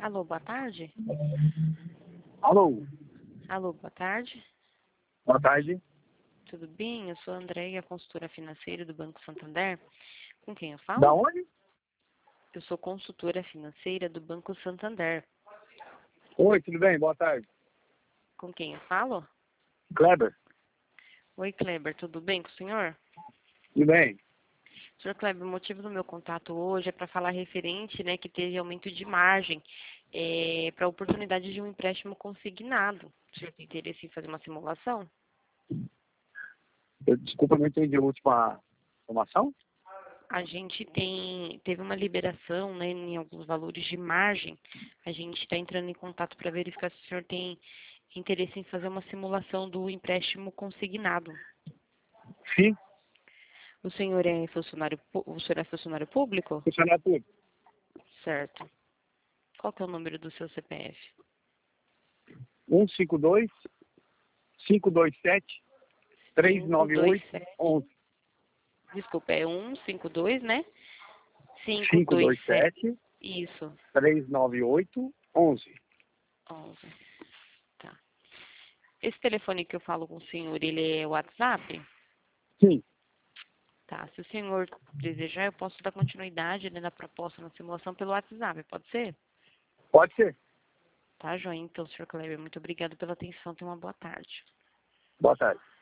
Alô, boa tarde. Alô, Alô, boa tarde. boa tarde. Tudo bem? Eu sou a Andréia, consultora financeira do Banco Santander. Com quem eu falo? Da onde? Eu sou consultora financeira do Banco Santander. Oi, tudo bem? Boa tarde. Com quem eu falo? Kleber, Oi, Kleber, tudo bem com o senhor? tudo bem? Senhor Kleber, o motivo do meu contato hoje é para falar referente, né, que teve aumento de margem para a oportunidade de um empréstimo consignado. O senhor tem interesse em fazer uma simulação? Desculpa, não entendi a última informação. A gente teve uma liberação, né, em alguns valores de margem. A gente está entrando em contato para verificar se o senhor tem interesse em fazer uma simulação do empréstimo consignado. Sim, O senhor é funcionário público? funcionário público. Certo. Qual que é o número do seu CPF? 152 527 398 527. 11. Desculpa, é 152, né? 527. 527 Isso. 398 11. 11. Tá. Esse telefone que eu falo com o senhor, ele é WhatsApp? Sim, Tá. Se o senhor desejar, eu posso dar continuidade, né, na proposta, na simulação pelo WhatsApp, pode ser? pode ser. Tá, joia. Então, senhor Kleber, muito obrigado pela atenção. Tenha uma boa tarde. Boa tarde.